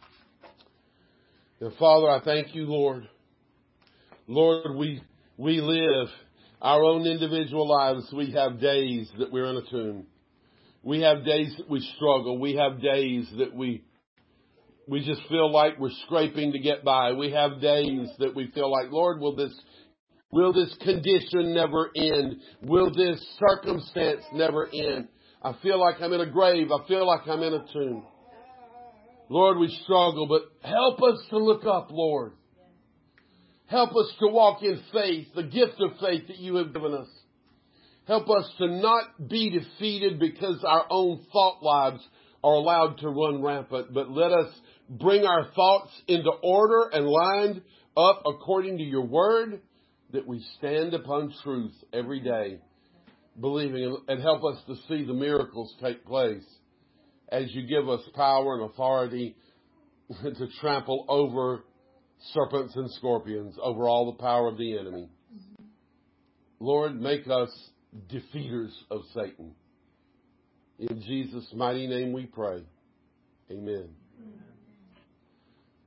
And Father, I thank you, Lord. Lord, we we live our own individual lives. We have days that we're in a tomb. We have days that we struggle. We have days that we we just feel like we're scraping to get by. We have days that we feel like, Lord, will this will this condition never end? Will this circumstance never end? I feel like I'm in a grave. I feel like I'm in a tomb. Lord, we struggle, but help us to look up, Lord. Help us to walk in faith, the gift of faith that you have given us. Help us to not be defeated because our own thought lives are allowed to run rampant, but let us bring our thoughts into order and lined up according to your word, that we stand upon truth every day, believing, and help us to see the miracles take place as you give us power and authority to trample over serpents and scorpions, over all the power of the enemy. Lord, make us defeaters of Satan. In Jesus' mighty name we pray. Amen.